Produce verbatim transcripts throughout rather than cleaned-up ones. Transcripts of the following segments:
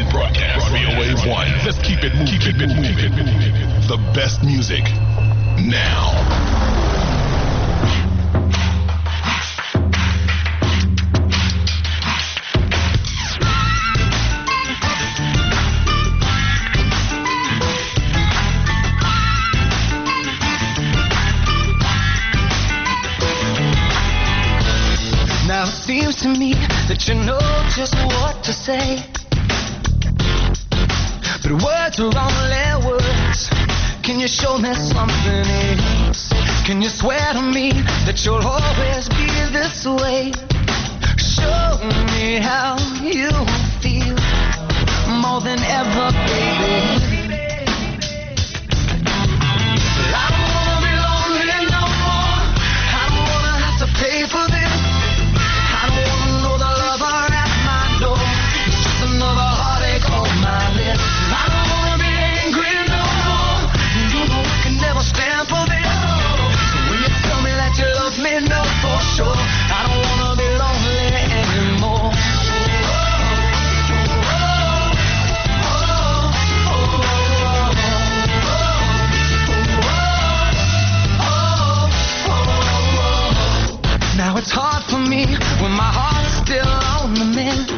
broadcast. V O A one. Let's keep it moving. Keep it moving. The best music now. Now it seems to me that you know just what to say, but words are only words. Can you show me something else? Can you swear to me that you'll always be this way? Show me how you feel more than ever, baby. I don't wanna be lonely no more. I don't wanna have to pay for this. I don't wanna know the lover at my door. It's just another heartache on my list. I don't wanna be angry no more. You know I can never stand for this. So when you tell me that you love me, know for sure I don't wanna be lonely anymore. Now it's hard for me when my heart's still on the mend.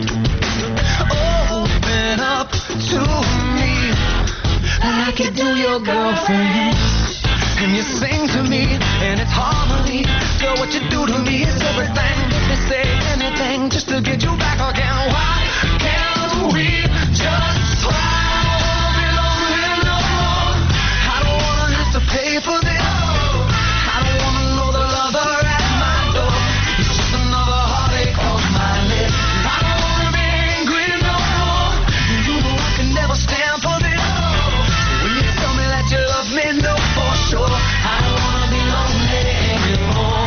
Open up to me like you do your girlfriend. And you sing to me and it's harmony. Girl, what you do to me is everything. They say anything just to get you back again. Why can't we just try? I don't wanna be lonely no more. I don't wanna have to pay for this. I don't wanna know the lover at my door. It's just another heartache on my list. I don't wanna be angry no more. You know I can never stand for this. So when you tell me that you love me, know for sure I don't wanna be lonely anymore.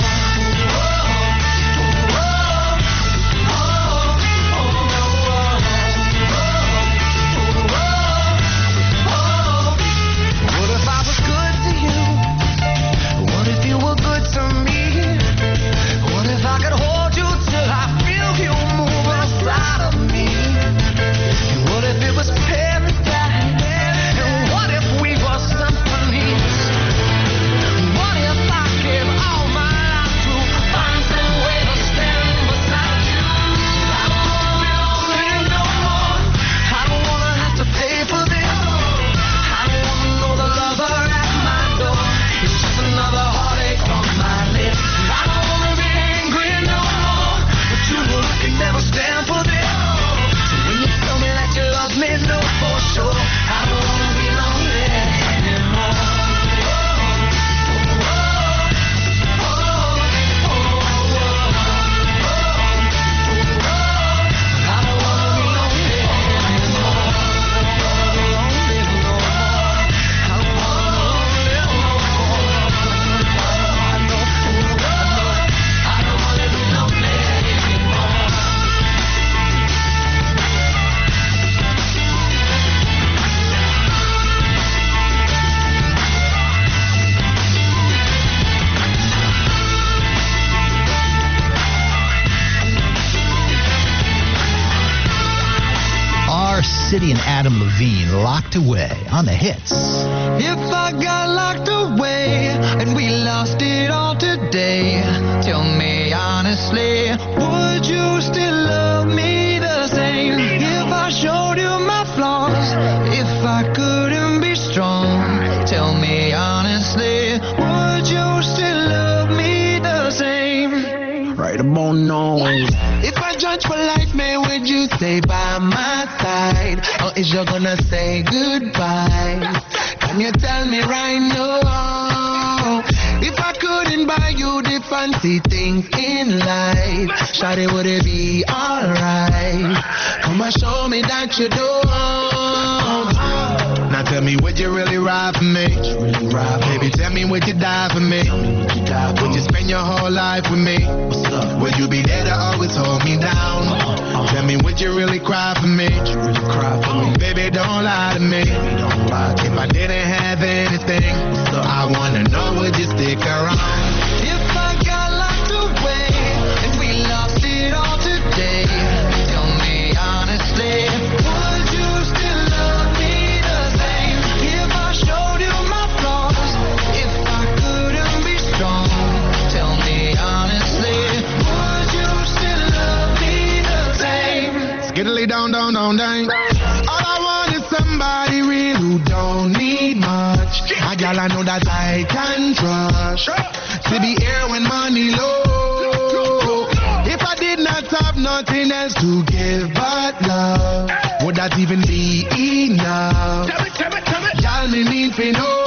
What if I was good to you? What if you were good to me? What if I could hold you till I feel you move inside of me? And what if it was paradise? And what if we were symphonies? What if I gave all my life to find some way to stand beside you? I don't wanna be lonely no more. I don't wanna have to pay for this. I don't wanna know the lover at my door. It's just another heartache on my list. I don't wanna be angry no more, but you know I can never stand for this. So when you tell me that you love me, know for sure I don't wanna be lonely anymore. I don't wanna be lonely anymore. I don't wanna be lonely no more. I don't wanna be lonely no more. I know, I don't wanna be lonely anymore. R. City and Adam Levine, Locked Away on the hits. If I got locked away and we lost it all today, tell me honestly, would you still love me the same? If I showed you my flaws, if I couldn't be strong, tell me honestly, would you still love me the same? Right about now. If I judge for life, man, would you stay by my side? Or is you gonna say goodbye? Can you tell me right now? If I couldn't buy you the fancy things in life, shawty, would it be alright? Come and show me that you don't. Now tell me, would you really ride for me? Baby, tell me, would you die for me? Would you spend your whole life with me? Would you be there to always hold me down? Tell me, would you really cry for me? Baby, don't lie to me. If I didn't have anything, I wanna know, would you stick around? If I got locked away and we lost it all today, tell me honestly, would you Italy down, down, down, down. All I want is somebody real who don't need much. A gal I know that I can trust. To be here when money low. If I did not have nothing else to give but love, would that even be enough? Tell me, tell me, tell me. Y'all me need to know.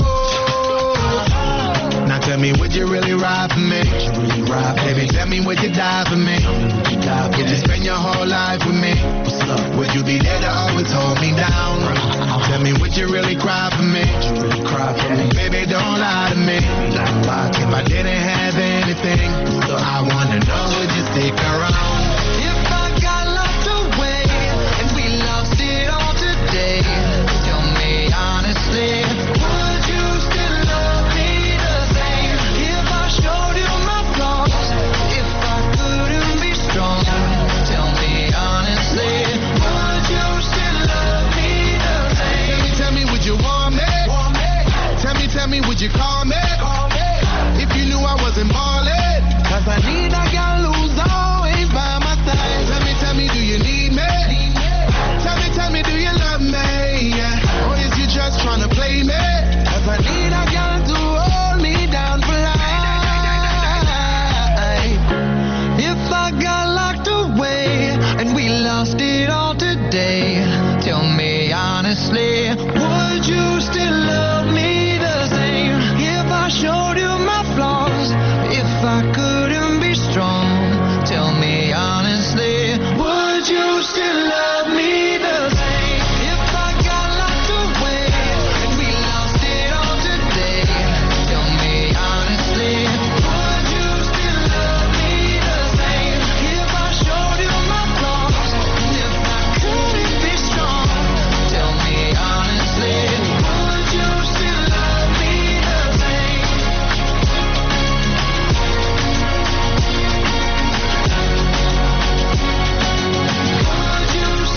Now tell me, would you really ride for me? Really ride, baby, tell me, would you die for me? Would you spend your whole life with me? Would you be there to always hold me down? Tell me, would you really cry for me? Really cry for me? Baby, don't lie to me. If I didn't have anything, so I wanna know, would you stick around? If I got locked away and we lost it all today, tell me honestly, would you still love me the same? If I showed you my flaws, if I couldn't be strong, tell me honestly, would you still love me the same? Tell me, tell me, would you want me? Tell me, tell me, would you call me? If you knew I wasn't ballin', cause I need a girl who's always by my side. Tell me, tell me, do you need me? Tell me, tell me, do you love me? Yeah. Or is you just tryna play me? Cause I need a girl to hold me down for life. If I got locked away and we lost it all today, tell me honestly, would you still love me the same? If I showed you my flaws, if I couldn't be strong, tell me honestly, would you still love me the same? If I got locked away and we lost it all today, tell me honestly, would you still love me the same? If I showed you my flaws, if I couldn't be strong, tell me honestly, would you still love me the same? Would you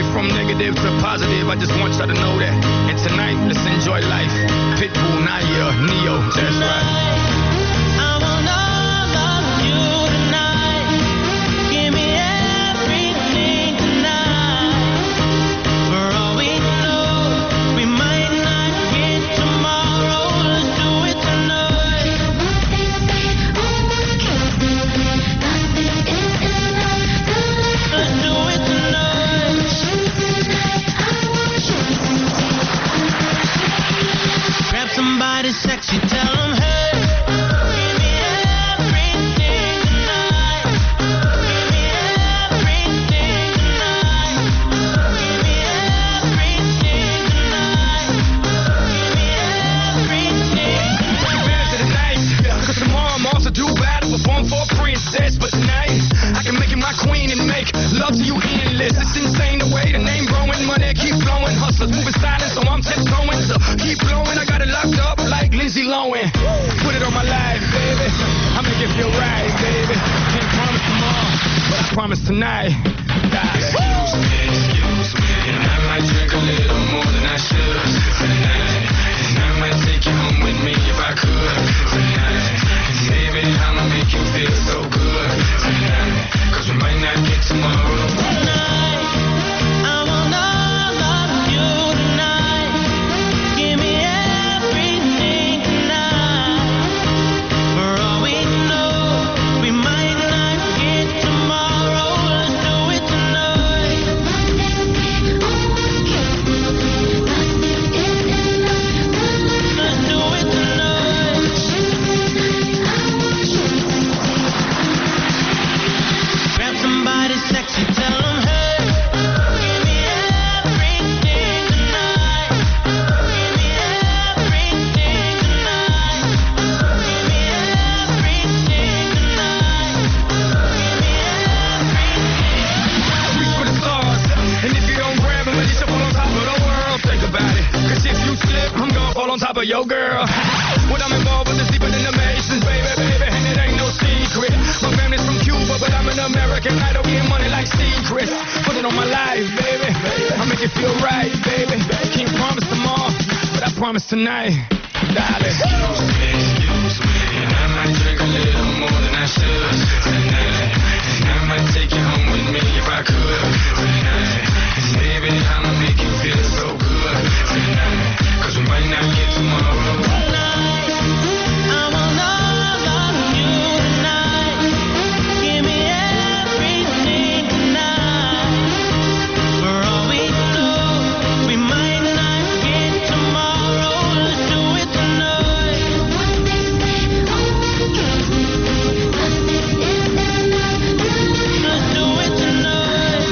life from negative to positive. I just want y'all to know that. And tonight, let's enjoy life. Pitbull, Naya, Neo, that's right. Somebody sexy, tell them, hey, give me everything tonight. Give me everything tonight. Give me everything tonight. Give me everything. Prepare to the night, cause tomorrow I'm also due battle, perform for a princess. But tonight, I can make you my queen and make love to you endless. It's insane the way the name growing, money keep flowing. Hustlers moving silent, so I'm tiptoeing. So keep blowing, I got it locked up like Lindsay Lohan. Put it on my life, baby. I make it feel right, baby. Can't promise tomorrow, but I promise tonight. Excuse me, excuse me, and I might drink a little more than I should tonight. And I might take you home with me if I could tonight. And baby, I'ma make you feel so good tonight. Cause we might not get tomorrow. Tonight, I want all of you tonight. Give me everything tonight. For all we know, we might not get tomorrow. Let's do it tonight. Let's do it tonight. Grab somebody sexy, tell them, hey, give me everything tonight. Give me everything tonight. Give me everything tonight. Give me everything. Reach for the stars, and if you don't grab them, at least you fall on top of the world. Think about it, cause if you slip, I'm gonna fall on top of your girl. What I'm involved with is deeper than the Masons, baby, baby, and it ain't no secret. My family's from Cuba, but I'm an American idol, getting money like Secrets. Put it on my life, baby, I make it feel right, baby. Can't promise tomorrow, but I promise tonight, darling. Excuse me, excuse me, and I might drink a little more than I should tonight. And I might take you home with me if I could tonight. And baby, I'ma make you feel so good tonight. Cause we might not get tomorrow. Tonight, I want all of you tonight. Give me everything tonight. For all we know, we might not get tomorrow. Let's do it tonight. Let's do it tonight.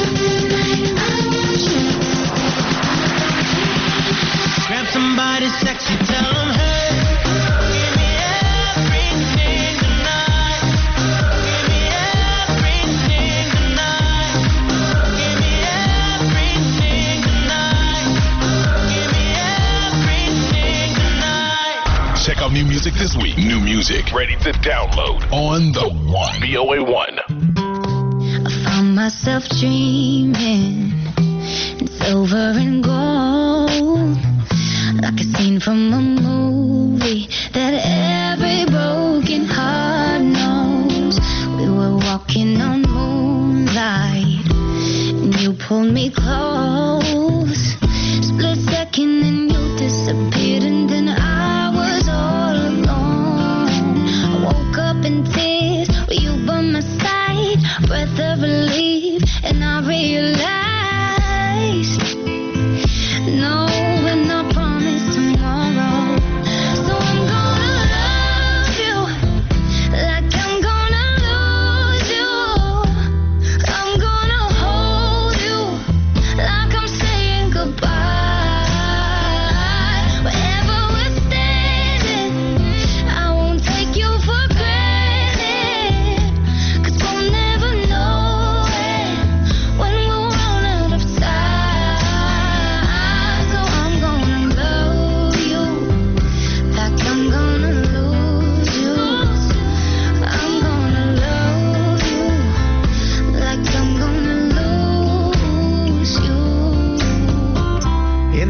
Grab somebody sexy, tell them, hey, give me everything tonight. Give me everything tonight. Give me everything tonight. Give me everything tonight. Check out new music this week. New music ready to download on the One. B O A one. I found myself dreaming in silver and gold, like a scene from a movie that every broken heart knows. We were walking on moonlight, and you pulled me close. Split second, and you disappeared, and then I was all alone. I woke up in tears with you by my side, breath of relief, and I realized, no, we're not promised tomorrow. So I'm gonna love you like I'm gonna lose you. I'm gonna hold you like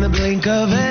the blink of an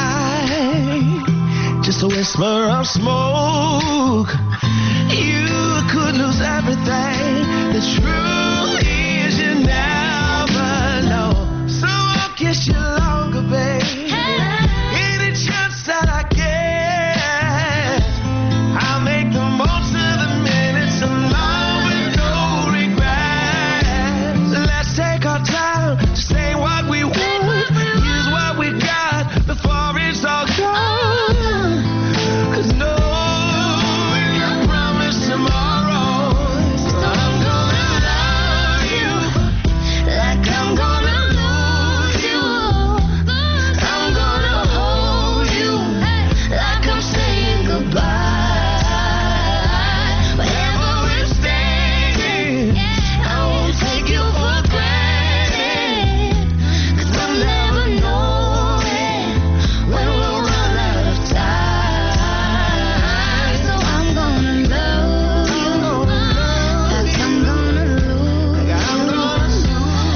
eye, just a whisper of smoke. You could lose everything. The truth is you never know. So I'll kiss you longer, babe. Any chance that I get, I'll make the most of the minutes alone with no regrets. Let's take our time to say what we want, use what we got before it's all gone. 'Cause no one can promise tomorrow. So I'm gonna love you like I'm gonna lose you. I'm gonna hold you like I'm saying goodbye. Wherever we're standing, I won't take you for granted. 'Cause we'll never know it when we'll run out of time. So I'm gonna love you like I'm gonna lose you. I'm gonna love you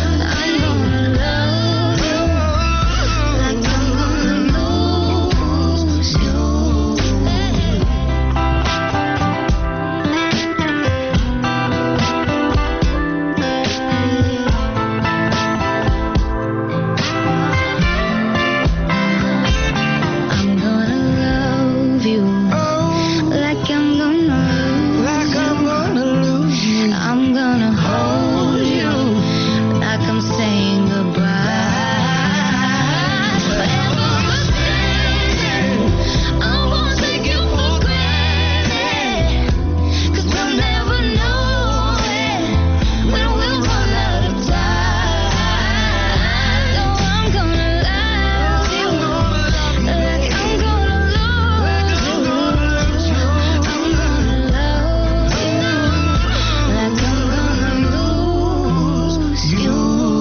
like I'm gonna lose you. I'm gonna love you like I'm gonna lose like I'm gonna lose you. I'm gonna hold you like I'm saying goodbye. Wherever we're standing, I won't take you for granted. 'Cause we'll never know it when we'll run out of time. So I'm gonna love you like I'm gonna lose you. I'm gonna love you like I'm gonna lose you.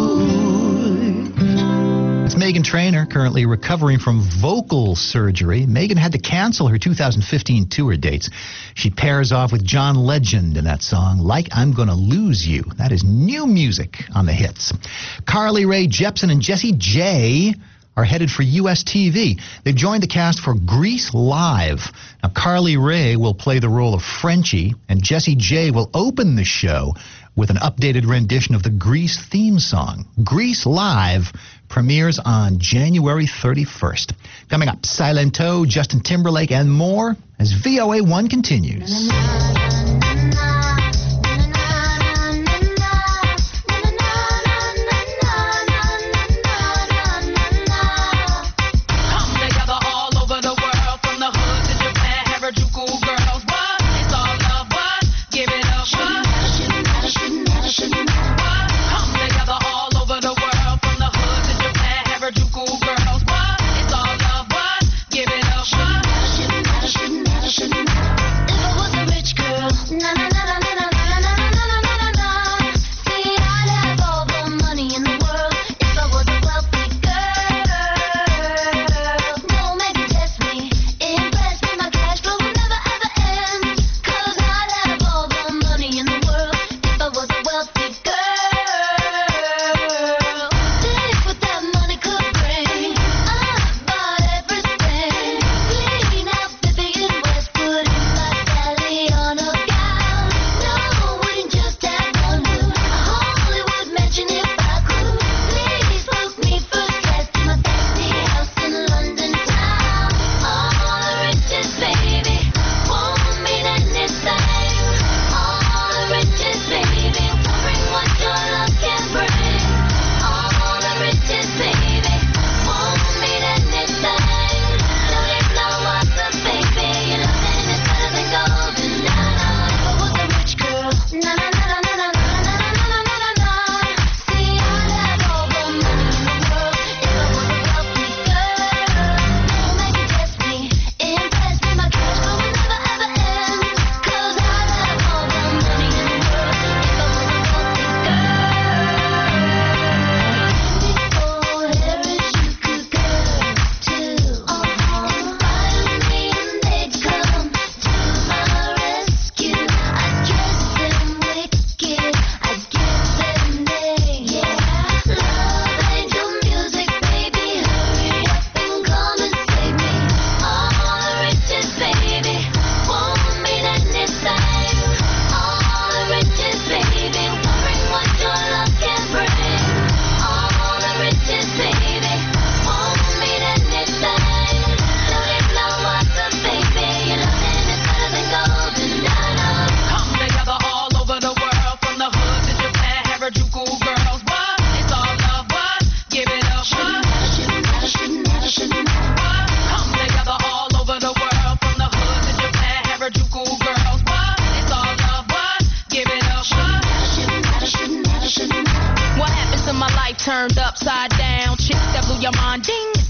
It's Meghan Trainor, currently recovering from vocal surgery. Meghan had to cancel her two thousand fifteen tour dates. She pairs off with John Legend in that song, Like I'm Gonna Lose You. That is new music on the hits. Carly Rae Jepsen and Jessie J are headed for U S T V. They've joined the cast for Grease Live. Now, Carly Rae will play the role of Frenchie, and Jessie J will open the show with an updated rendition of the Grease theme song. Grease Live premieres on January thirty-first. Coming up, Silento, Justin Timberlake, and more as V O A one continues. Come together all over the world, from the hood to Japan, Harajuku girls. What? It's all love. What? Give it up. What? What? Come together all over the world, from the hood to Japan, Harajuku girls. What? It's all love. What? Give it up. What? If I was a rich girl,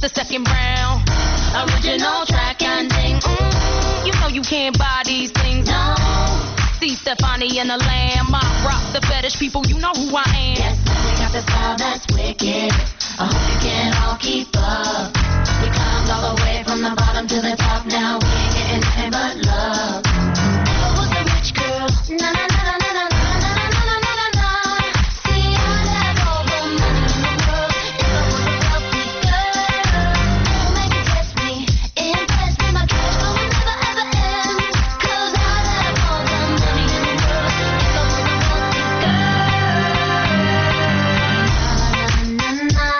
the second round. Original track ending. Mm, you know you can't buy these things. No. See Stefani and the Lamb. I rock the fetish people. You know who I am. Yes, we got the style that's wicked. I hope you can all keep up. We climbed all the way from the bottom to the top. Now we ain't getting nothing but love. Never was a rich girl. Na na na na na na na na na na na na. See, I'd have all the money in the world if I was a wealthy girl. Don't make me test me, impress me. My cash flow will never ever end. 'Cause I'd have all the money in the world if I was a wealthy girl. Na na na.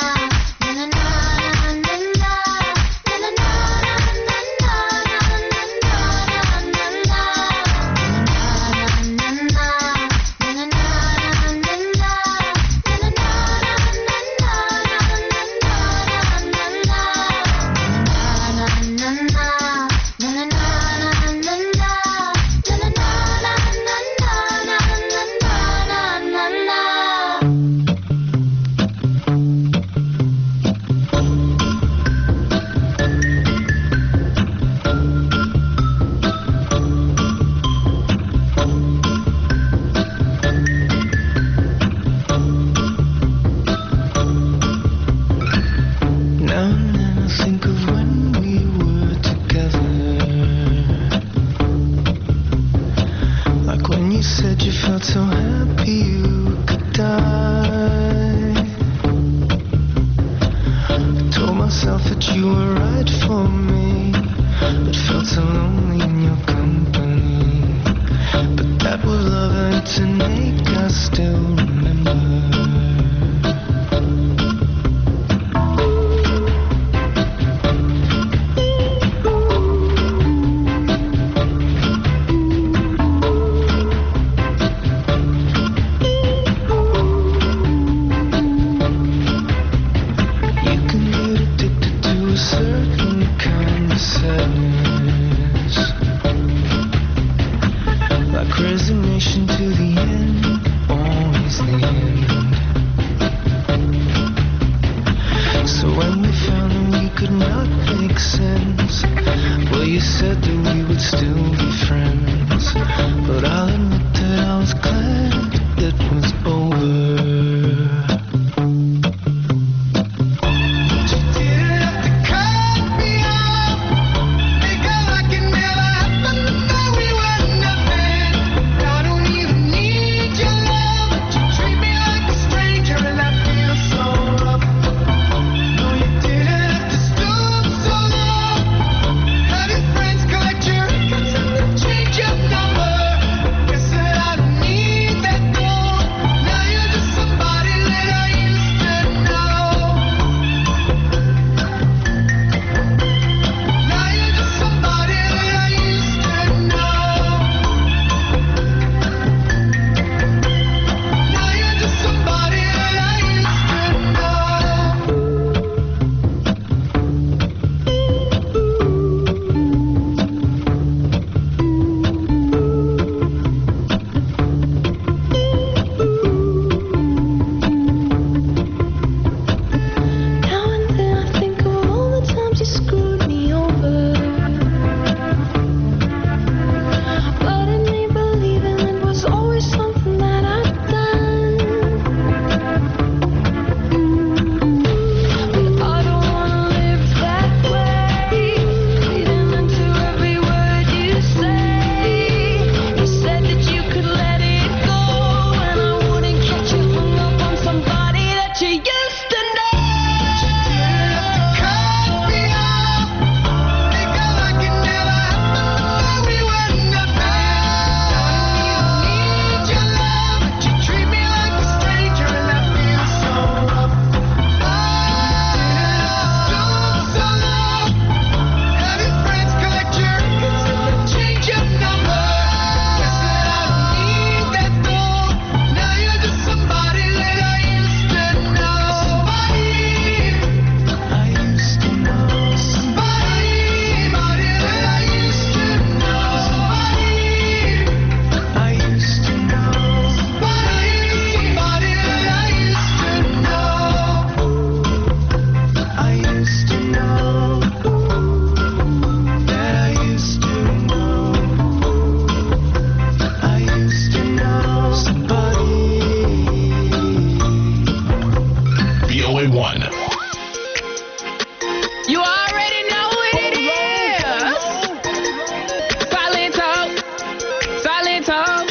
Change your number. Guess that I don't need Boy One. You already know what it is. Silent talk, silent talk,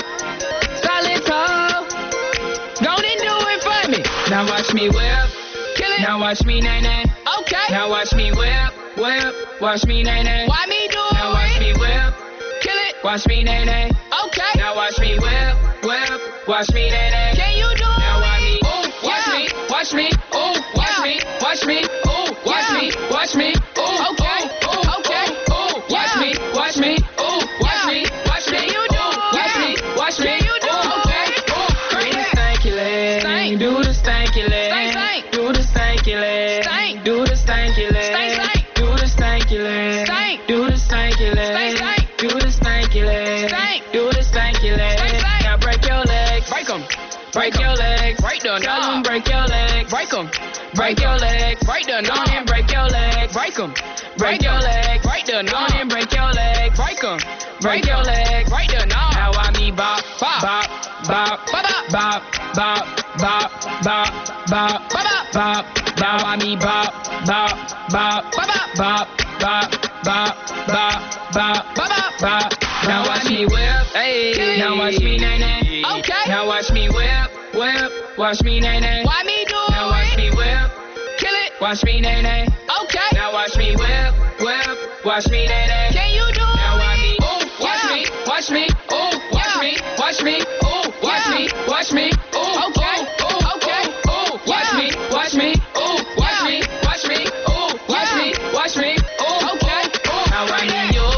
silent talk. Don't it do it for me. Now watch me whip, kill it. Now watch me nay nay. Okay. Now watch me whip, whip. Watch me nay nay. Why me do it? Now watch me whip, kill it. Watch me nay nay. Okay. Now watch me whip, whip. Watch me nay nay. Can you do it? Now watch me, ooh, watch me, watch me, ooh, watch me, watch me, ooh, watch me, watch me, ooh, okay, ooh, okay, ooh, watch me, watch me, ooh, watch me, watch me, you do, watch me, watch me, you do, okay, ooh, do the stanky leg, do the stanky leg, do the stanky leg, do the stanky leg, do the stanky leg, do the stanky leg, do the stanky leg, do the stanky leg. Now break your legs, break 'em. Break your legs, break the knob. Break your legs, break 'em. Break your legs, break the knob. And break your legs, break 'em. Break your legs, break the knob. And break your legs, break 'em. Break your legs, break the knob. Now I me bop, bop, bop, bop, bop, bop, bop, bop, bop, bop, bop, bop. Now I me bop, bop, bop, bop, bop, bop, bop, bop, bop, bop, bop. Now watch me whip, hey. Now watch me nay nay. Okay. Now watch me whip, whip. Watch me nay nay. Why me do it? Now watch me whip, kill it. Watch me nay nay. Okay. Now watch me whip, whip. Watch me nay nay. Can you do it? Now watch me, ooh, watch me, watch me, ooh, watch me, watch me, ooh, watch me, watch me, ooh, okay, ooh, okay, ooh, watch me, watch me, ooh, watch me, watch me, ooh, watch me, watch me, ooh, okay, ooh. Now I need you.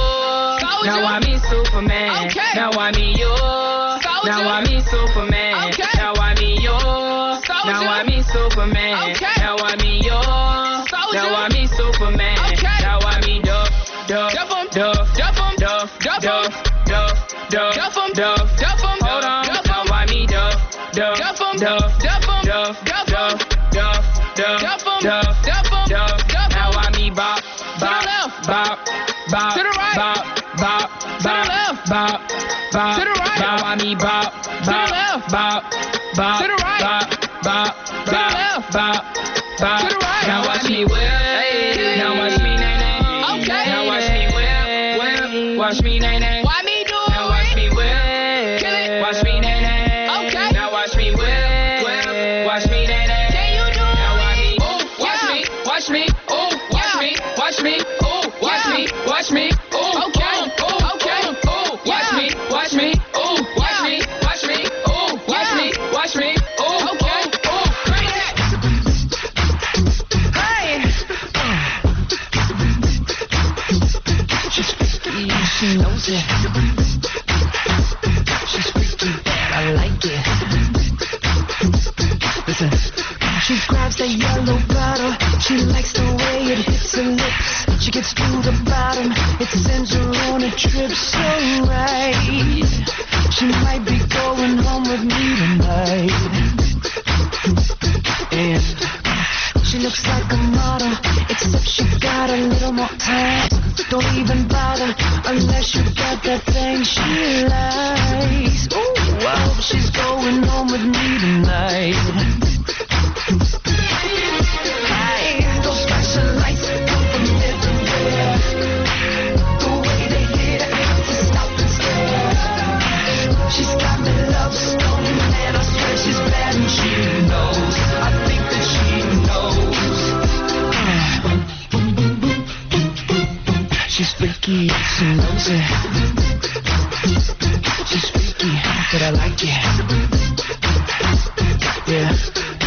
Now I mean Superman. Okay. Now I mean you. Soldier. Now I mean Superman. Okay. Now I mean you. Soldier. Now I mean Superman. Okay. Now I mean you. Soldier. Now I mean Superman. Okay. Now I mean Duff, Duff, Duff, Duff, Duff, Duff, Duff, Duff, Duff, Duff, Duff, Duff, Duff. Hold on. Now I mean Duff, Duff, Duff, Duff, Duff, Duff, Duff, Duff, Duff, Duff, Duff, Duff. Now I mean Bop, Bop, Bop, Bop, to the right, Bop. Bop, bop, bop, bop, to the right. Now I mean bop, bop, bop, bop, to the right. Bop, bop, bop, bop, bop, to the right. Now watch me whip, hey. Now watch me nay nay. Okay. Now watch me whip, whip. Watch me nay nay. Why me do it? Now watch me whip, kill it. Watch me nay nay. Okay. Now watch me whip, whip. Watch me nay nay. Can you do it? Now watch me, ooh, watch me, watch me, ooh, watch me, watch me, ooh, watch me, watch me, ooh, okay. Watch me, watch me, ooh, watch me, watch me, ooh, watch me, watch me, ooh, okay, ooh, bring that. Hey. She's freaky, she knows it. She's freaky, I like it. Listen. She grabs that yellow bottle. She likes the way it hits her lips. She gets to the bottom. It sends her on a trip so right. She might be going home with me tonight. And she looks like a model, except she got a little more time. Don't even bother unless you got that thing she likes. Ooh, I hope she's going home with me tonight. Hey, those flashing lights come from everywhere. The way they hit, I have to stop and stare. She's got me love stone, and I swear she's bad and she knows. I think that she knows. She's freaky, she knows it. She's freaky, but I like it. Yeah.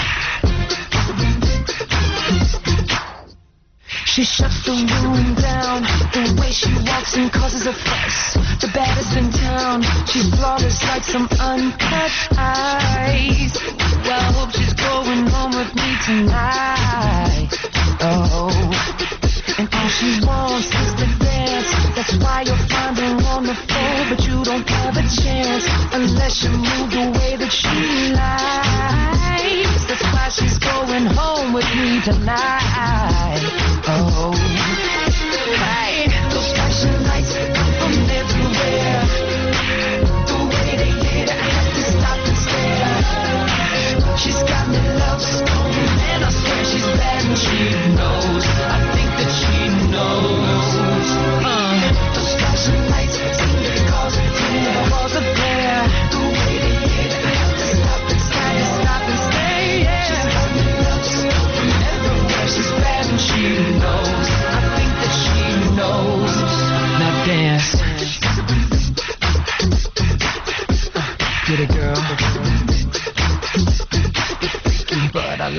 She shuts the room down. The way she walks and causes a fuss. The baddest in town. She's flawless like some uncut ice. Well, I hope she's going home with me tonight. Oh, and all she wants is to dance. That's why you'll find her on the floor, but you don't have a chance unless you move the way that she likes. That's why she's going home with me tonight. Oh, hey, those flashing lights come from everywhere. The way they hit, I have to stop and stare. She's got me love stone, and I swear she's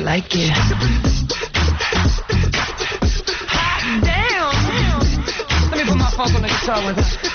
like it. Hot damn. Let me put my funk on the guitar with her.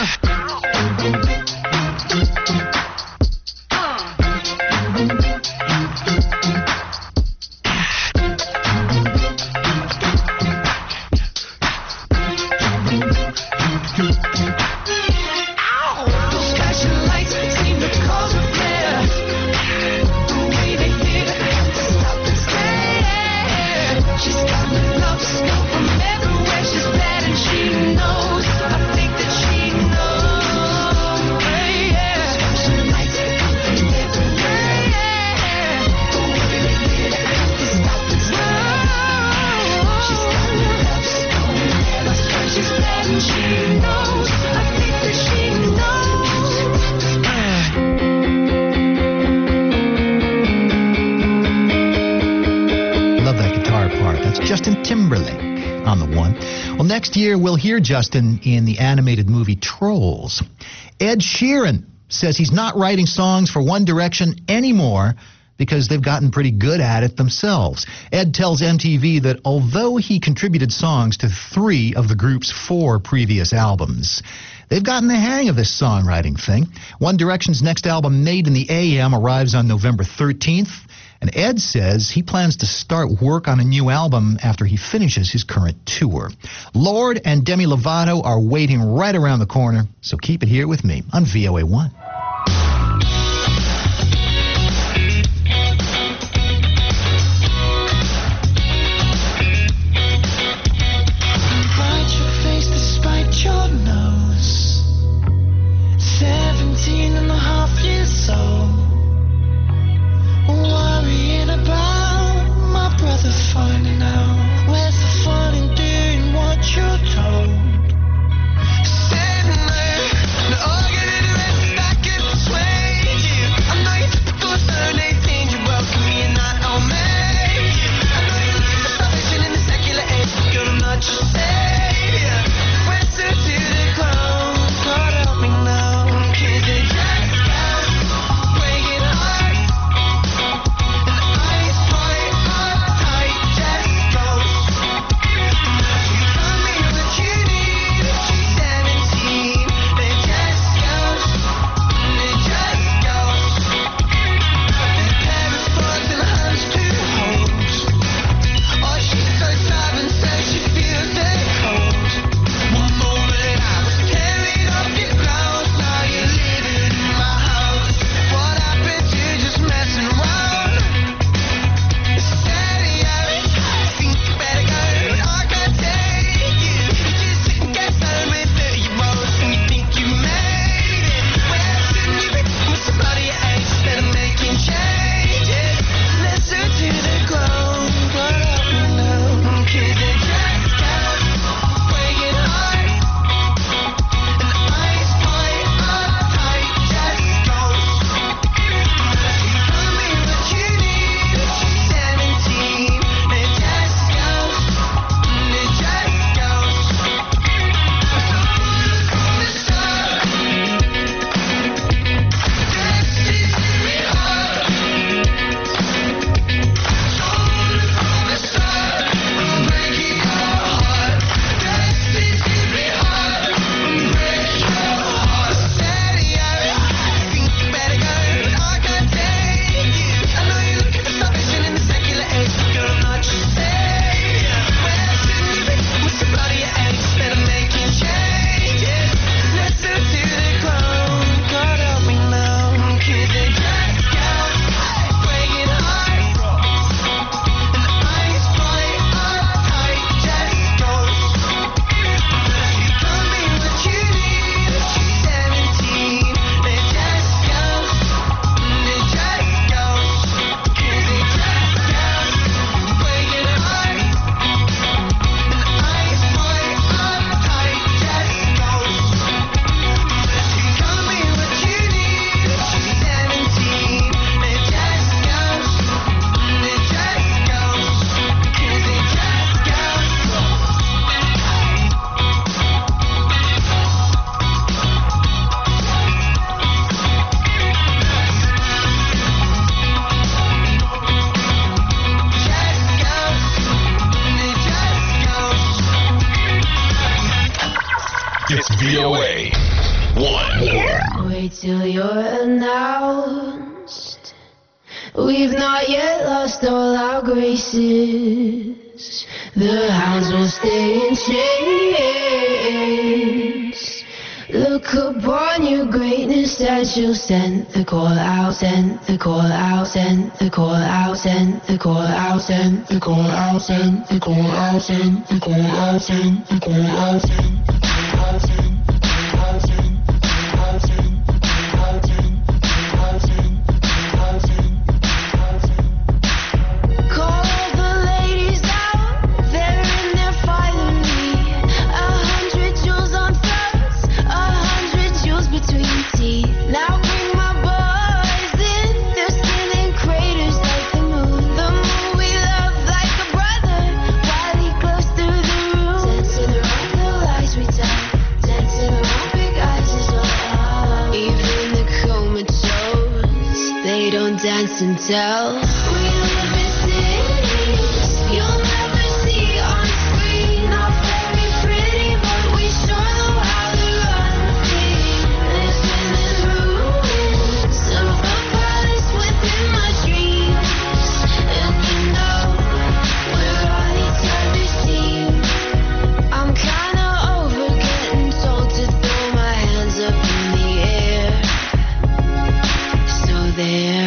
Next year, we'll hear Justin in the animated movie Trolls. Ed Sheeran says he's not writing songs for One Direction anymore because they've gotten pretty good at it themselves. Ed tells M T V that although he contributed songs to three of the group's four previous albums, they've gotten the hang of this songwriting thing. One Direction's next album, Made in the A M, arrives on November thirteenth. And Ed says he plans to start work on a new album after he finishes his current tour. Lorde and Demi Lovato are waiting right around the corner, so keep it here with me on V O A one. Despite your face, despite your nose, seventeen and a half years old. Worrying about my brother finding out. Where's the fun in doing what you're told? Standing there, all I gotta do is stack It's V O A one. Wait till you're announced. We've not yet lost all our graces. The hounds will stay in chains. Look upon your greatness as you'll send the call out, send the call out, send the call out, send the call out, send the call out, send the call out, send the call out, send the call out, send the call out, send dance and tell. We live in cities you'll never see on screen. Not very pretty, but we sure know how to run things. Living in ruins of a palace within my dreams. And you know we're on each other's team. I'm kinda over getting told to throw my hands up in the air. So there.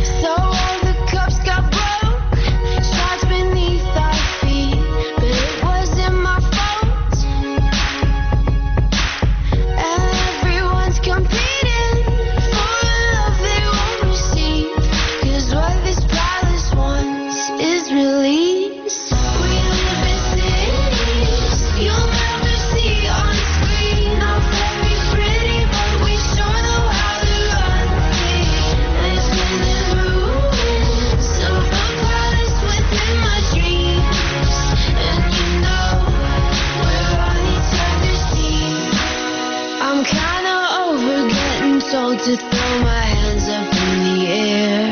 To throw my hands up in the air.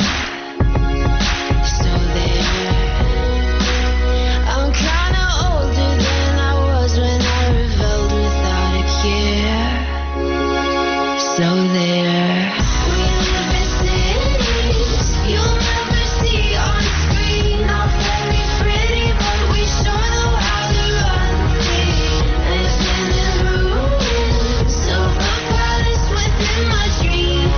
So there. I'm kinda older than I was when I rebelled without a care. So there. We live in cities you'll never see on screen. Not very pretty, but we sure know how to run things. Living in ruins of a palace within my dreams.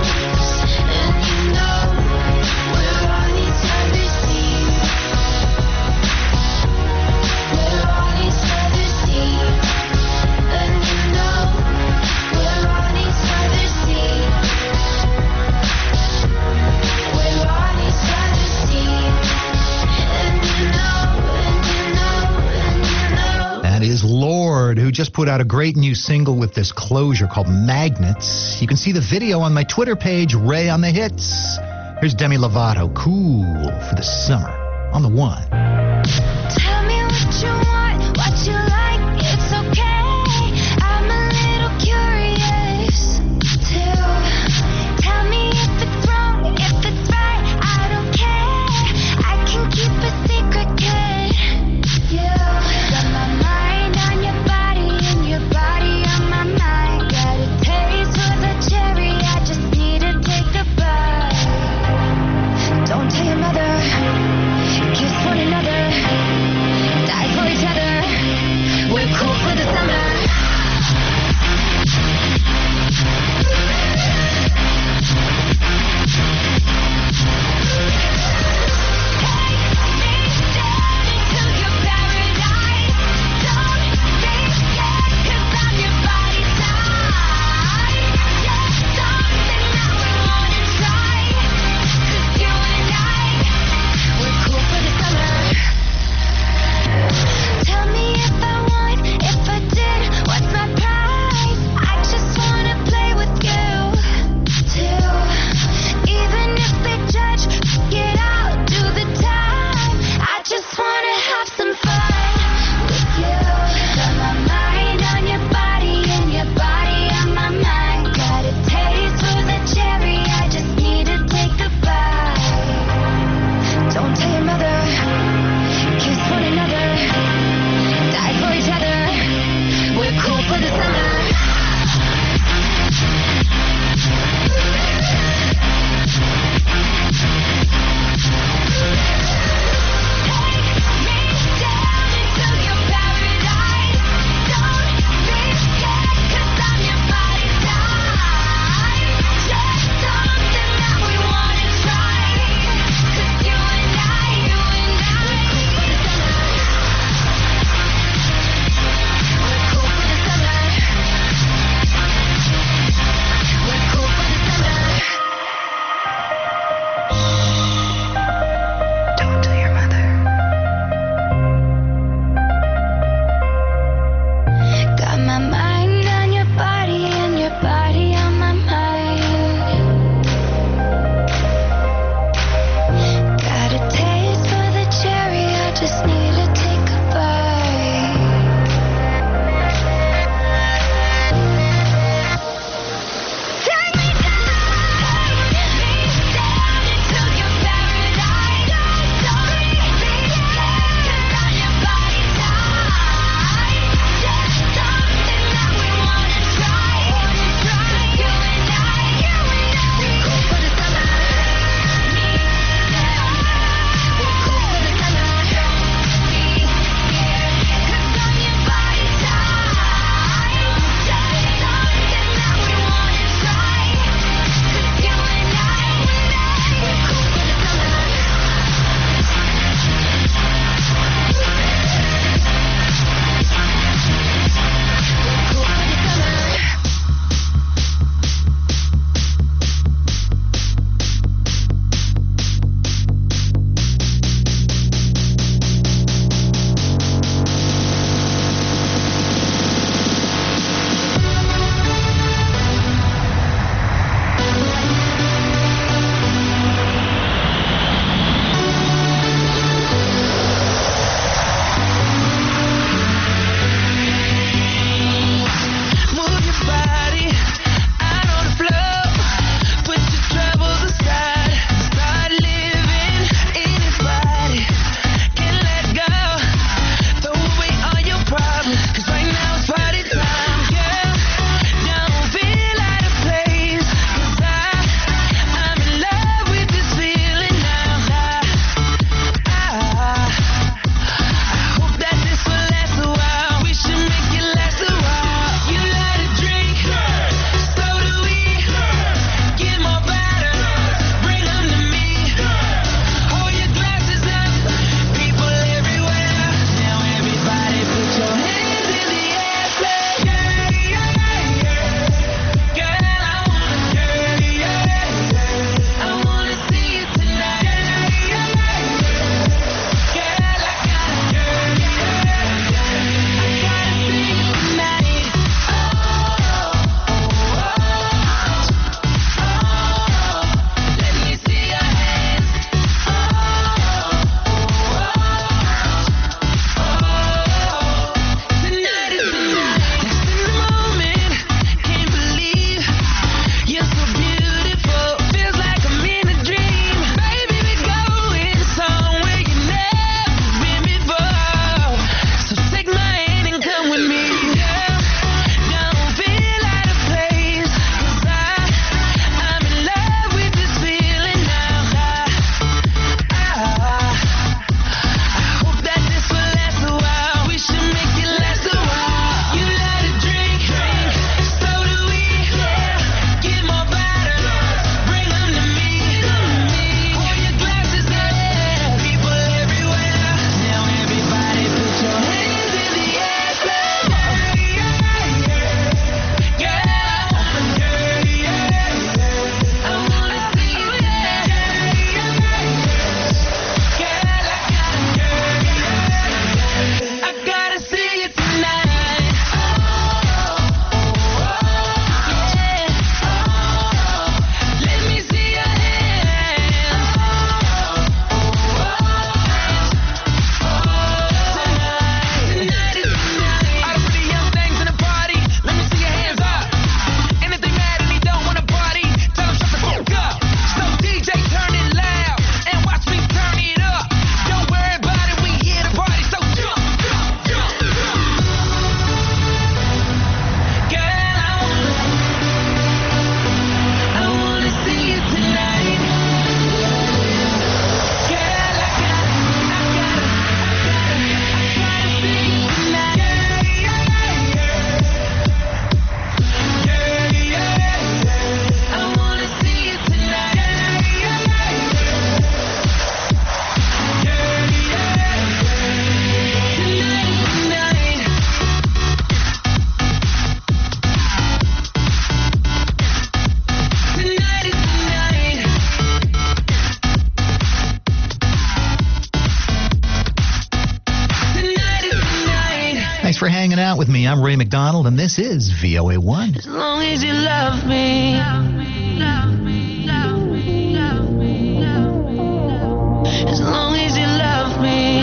Lorde, who just put out a great new single with Disclosure called Magnets. You can see the video on my Twitter page, Ray on the Hits. Here's Demi Lovato, Cool for the Summer on the One. Tell me what you want, what you like, it's okay. I'm a little curious too. Tell me if it's wrong, if it's right, I don't care. I can keep a secret, kid. You got my mind on your body and your body on my mind. Got a taste for the cherry, I just need to take a bite. Don't tell your mother, kiss one another. Thanks for hanging out with me. I'm Ray McDonald, and this is V O A one. As long as you love me. As long as you love me.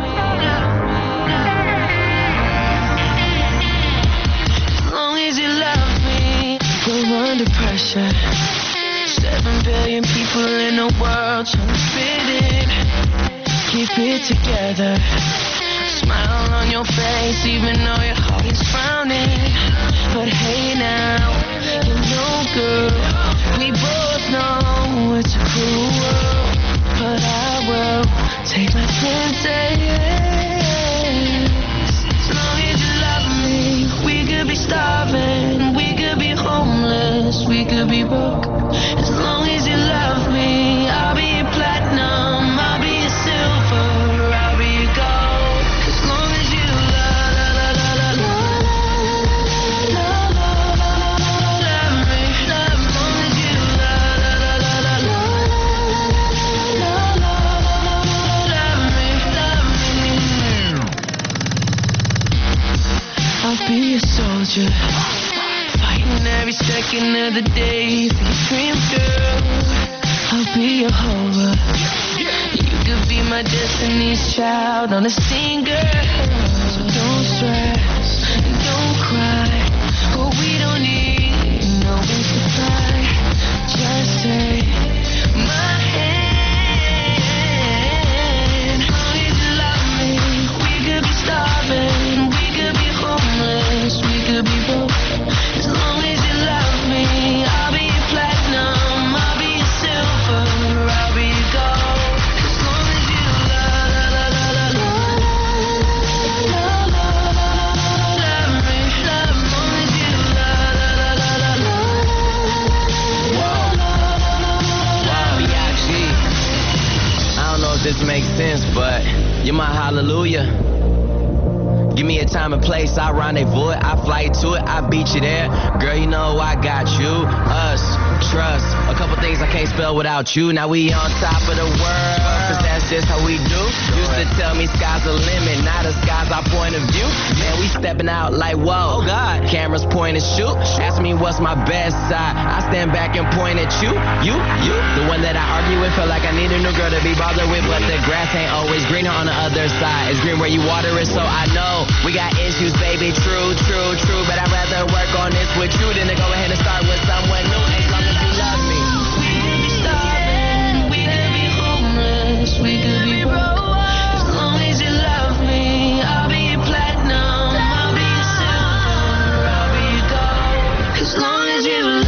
As long as you love me. We're under pressure. Seven billion people in the world trying to fit in. Keep it together. Smile on your face even though your heart is frowning. But hey now, you know girl, we both know it's a cruel world. But I will take my chances. As long as you love me, we could be starving, we could be homeless, we could be broke. As long as you love me, I'll be your platinum, I'll be your silver, I'll be your gold. As long as you love, love, love, love, love, love, love me, love. As long as you love, love, love, love, love, love me, love me. I'll be a soldier, fighting every second of the day for your dreams, girl. I'll be your Jehovah. You could be my destiny's child on a singer. So don't stress and don't cry. But we don't need no wings to fly. Just take my hand. As long as you love me, we could be starving, we could be homeless, we could be broke. As long as you love me, I'll be your platinum, I'll be your silver, I'll be your gold. As long as you love, love, love, love, love, love me, love. As long as you love, love, love, love, love, Wow, Biaggi. I don't know if this makes sense, but you're my hallelujah. Give me a time and place, I rendezvous it, I fly to it, I beat you there. Girl, you know I got you, us, trust. A couple things I can't spell without you. Now we on top of the world, cause that's just how we do. Used to tell me sky's the limit, now the sky's our point of view. Man, we stepping out like whoa, oh God. Cameras point and shoot, ask me what's my best side. I stand back and point at you, you, you. The one that I argue with, feel like I need a new girl to be bothered with. But the grass ain't always greener on the other side. It's green where you water it, so I know we got issues, baby, true, true, true. But I'd rather work on this with you than to go ahead and start with someone new. As long as you love me. we could be starving, we could be homeless, we could be broke. As long as you love me, I'll be your platinum, I'll be your silver, I'll be your gold. As long as you love,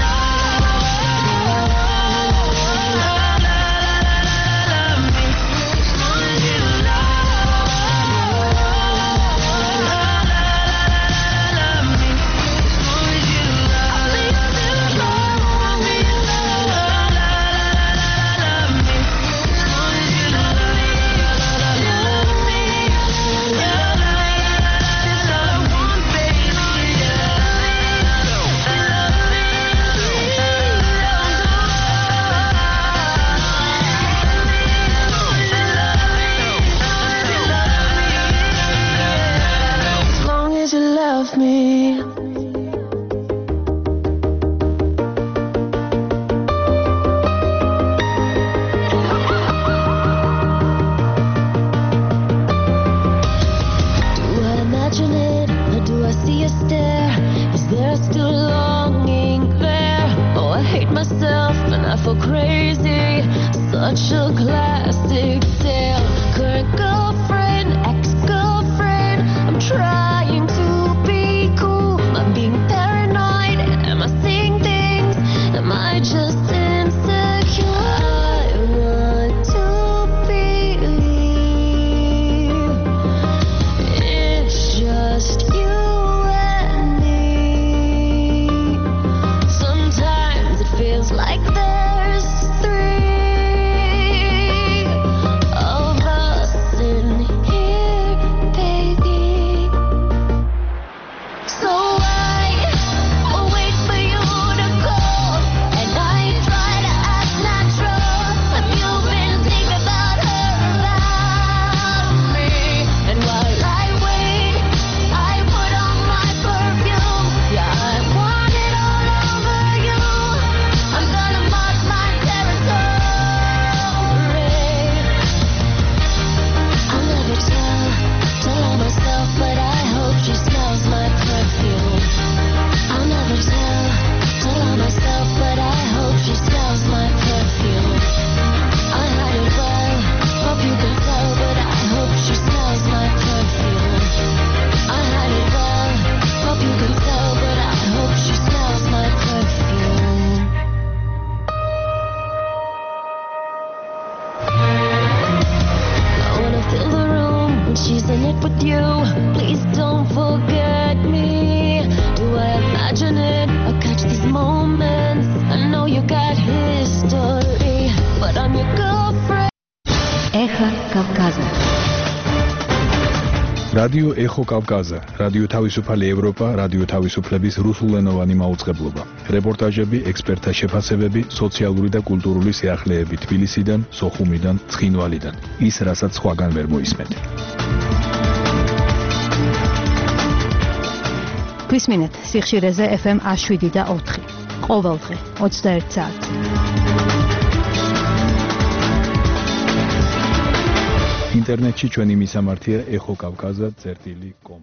love me. As long as you love, love me. As long as you love, love me. As long as you love me. Do I imagine it, or do I see a stare? Is there still longing there? Oh, I hate myself and I feel crazy. Such a classic tale. Current girlfriend, ex-girlfriend. I'm trying to be cool. I'm being paranoid. Am I seeing things? Am I just insecure? I want to believe it's just you and me. Sometimes it feels like there's three of us რადიო ეხო კავკაზა, რადიო თავისუფალი ევროპა, რადიო თავისუფლების რუსულენოვანი მაუწყებლობა. რეპორტაჟები, ექსპერტთა შეფასებები, სოციალური და კულტურული სიახლეები თბილისიდან, სოხუმიდან, ცხინვალიდან. ის, რასაც სხვაგან ვერ მოისმენთ. გვისმინეთ სიხშირეზე ეფ ემ ას შვიდი და ოთხი. ყოველდღე ოცდაერთი საათი. ინტერნეტში ჩვენი nkavkaza წერტილი კომ